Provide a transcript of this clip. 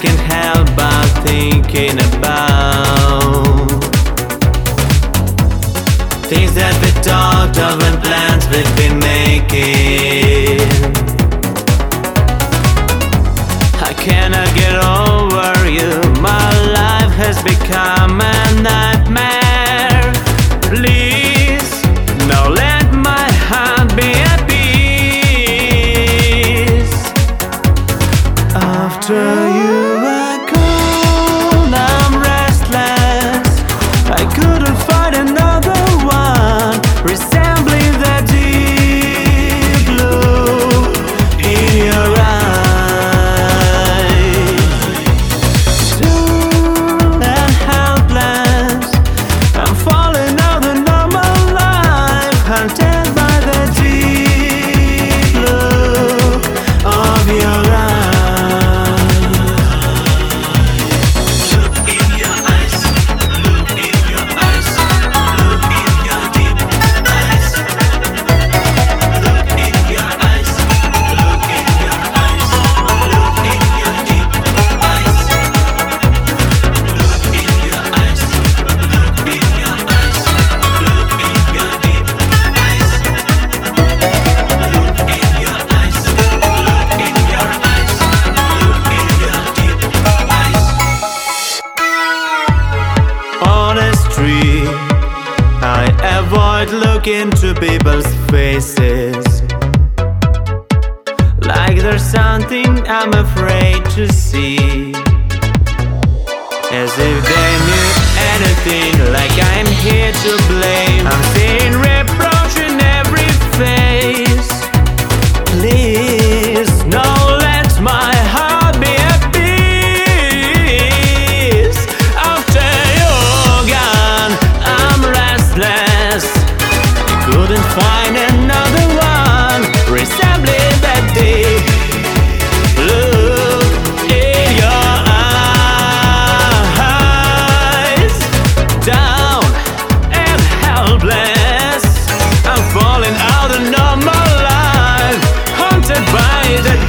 can't help but thinking about things that we talked of and plans we've been making. I cannot get over you. My life has become a nightmare. Please, now let my heart be at peace. After you were gone, I'm restless. I couldn't find another one resembling the deep blue in your eyes. Soon and helpless, I'm falling out of normal life, haunted by the deep blue of your eyes. I avoid looking to people's faces, like there's something I'm afraid to see, as if they knew anything, like I'm here to blame. I'm seeing reproach in every face. Please, no, let my heart be at peace. After you're gone, I'm restless. I couldn't find another one resembling that deep blue in your eyes. Down and helpless, I'm falling out of normal life, haunted by the